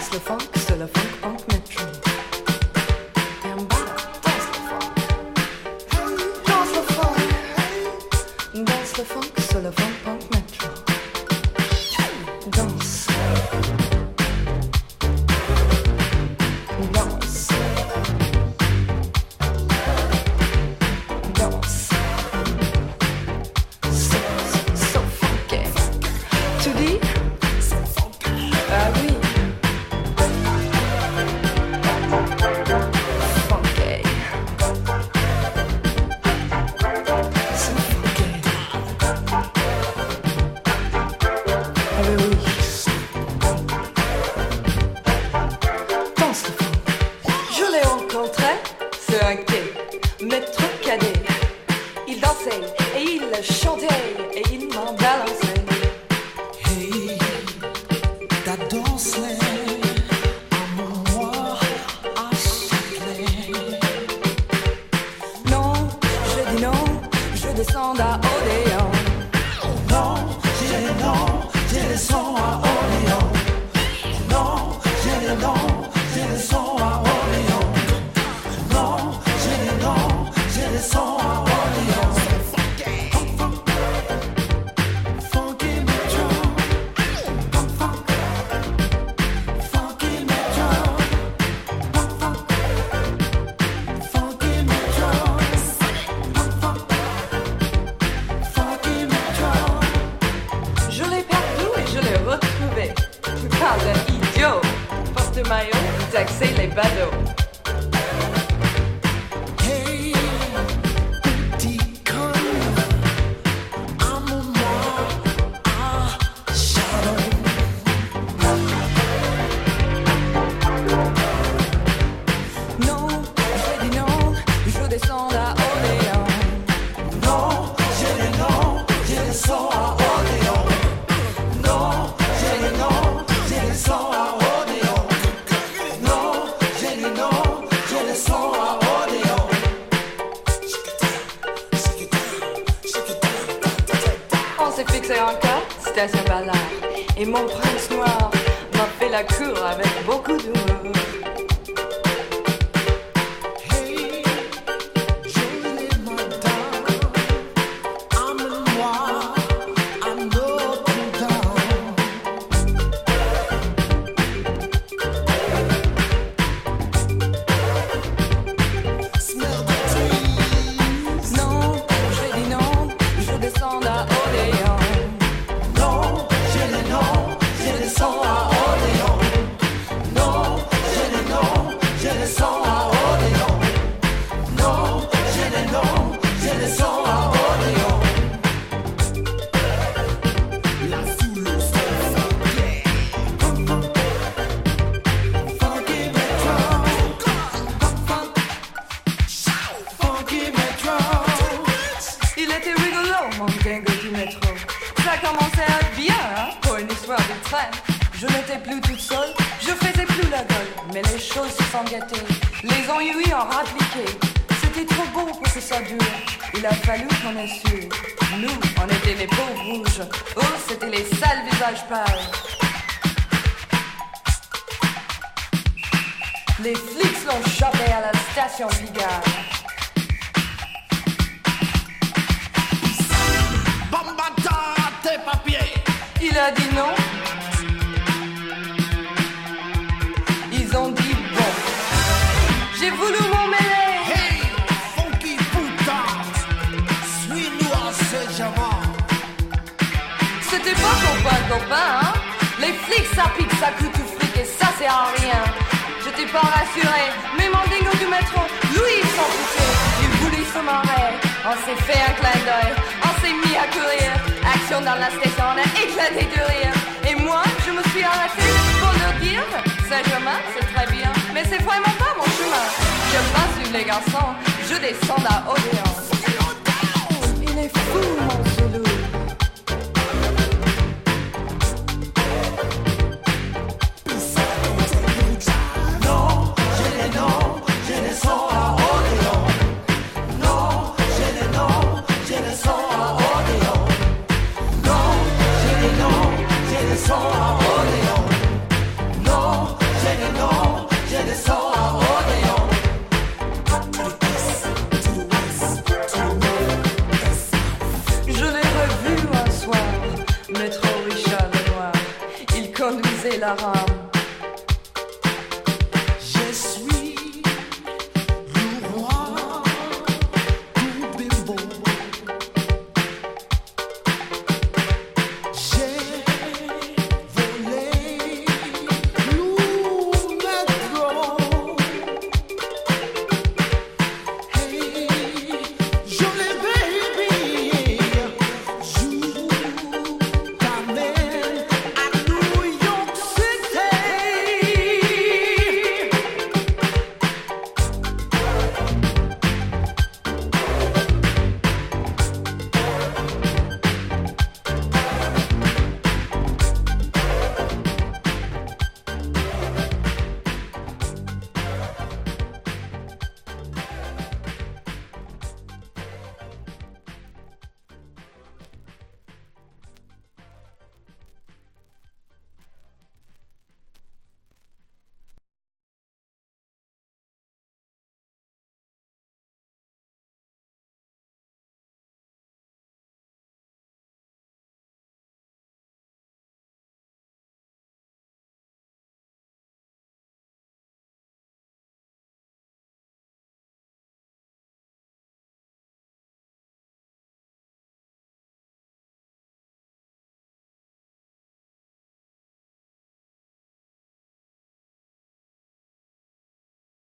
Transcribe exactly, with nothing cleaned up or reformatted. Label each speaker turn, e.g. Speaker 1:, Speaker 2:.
Speaker 1: Danse le funk, c'est le funk punk metro. Gambada, danse le funk. Danse le funk. Danse le funk, c'est le funk punk metro. Danse. Danse. Danse. So, so funky. Tu dis? Ah oui. Funky. So funky. Ah oui, oui. Danse le funk. Je l'ai rencontré sur un quai, métro cadet. Il dansait et il chantait et il m'a balancé.
Speaker 2: Hey, ta danse là, à moi, à Châtelet.
Speaker 1: Non, je dis non, je descends à Odéon.
Speaker 2: Non, j'ai les non, j'ai les sons à Orléans. Non, j'ai les non, j'ai les sons à Orléans. Non, j'ai les non, j'ai les sons à Orléans. Funky Metro. Funky Metro. Funky Metro. Funky Metro.
Speaker 1: Je l'ai perdu et je l'ai retrouvé. Tu parles d'un idiot. Porte maillot, taxer les badauds.
Speaker 2: Hey, petit con, amène-moi à Château.
Speaker 1: Non, j'ai dit non, je descends à Odéon.
Speaker 2: Non, j'ai les non, j'ai les sons à Orléans. Non, j'ai les non, j'ai les sons à Orléans. Non, j'ai les non, j'ai les sons à Orléans.
Speaker 1: On s'est fixé encore, station Ballard. Et mon prince noir m'a fait la cour avec beaucoup d'humour.
Speaker 2: Hey, jolie madame, amène-moi à Notre-Dame. Smell the trees.
Speaker 1: Non, j'ai dit non, je descends à Odéon.
Speaker 2: Non, j'ai les non, j'ai les sons à Orléans. Non, j'ai les non, j'ai les sons à Orléans. Non, j'ai les non, j'ai les sons à Orléans. La foule se funky. Funky Metro. Funky Metro.
Speaker 1: Il était rigolo, mon dingo du métro. Ça commençait à être bien, hein, pour une histoire de train. Je n'étais plus toute seule, je faisais plus la gueule. Mais les choses se sont gâtées, les ennuis ont rappliqué. C'était trop beau pour que ça dure. Il a fallu qu'on ait su. Nous, on était les pauvres rouges. Eux, c'était les sales visages pâles. Les flics l'ont chopé à la station Pigalle.
Speaker 2: Bambata, tes papiers.
Speaker 1: Il a dit non. Ils ont dit bon. J'ai voulu m'en mêler.
Speaker 2: Hey, funky puta, suis-nous à ce diamant.
Speaker 1: C'était pas copain, copain, hein. Les flics, ça pique, ça coûte tout fric et ça c'est à rien. J'étais pas rassuré, mais mon dingo du métro, lui il s'en foutait. Il voulait se marrer. On s'est fait un clin d'œil, on s'est mis à courir. Action dans la station, on a éclaté de rire. Et moi, je me suis arrêtée pour leur dire Saint-Germain, c'est très bien, mais c'est vraiment pas mon chemin. Je passe sur les garçons, je descends à Odéon.